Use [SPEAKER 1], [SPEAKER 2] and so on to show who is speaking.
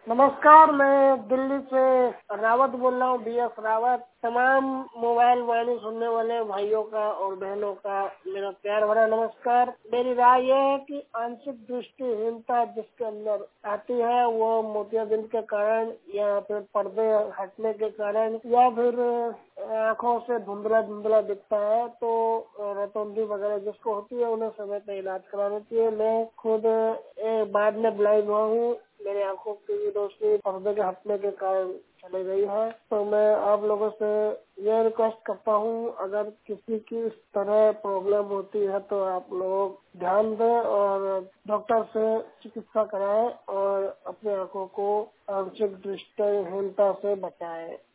[SPEAKER 1] नमस्कार, मैं दिल्ली से रावत बोल रहा हूँ, BS रावत। तमाम मोबाइल वाणी सुनने वाले भाइयों का और बहनों का मेरा प्यार भरा नमस्कार। मेरी राय यह है कि आंशिक दृष्टिहीनता जिसके अंदर आती है वो मोतियाबिंद के कारण या फिर पर्दे हटने के कारण या फिर आँखों से धुंधला धुंधला दिखता है, तो रोटोंडी वगैरह जिसको होती है उन्हें समय पे इलाज कराना चाहिए। मैं खुद बाद में ब्लाइंड हुआ हूँ, मेरी आंखों की रोशनी पर्दे के हटने के कारण चली गई है। तो मैं आप लोगों से यह रिक्वेस्ट करता हूँ, अगर किसी की इस तरह प्रॉब्लम होती है तो आप लोग ध्यान दें और डॉक्टर से चिकित्सा कराएं और अपनी आंखों को आंशिक दृष्टिहीनता से बचाएं।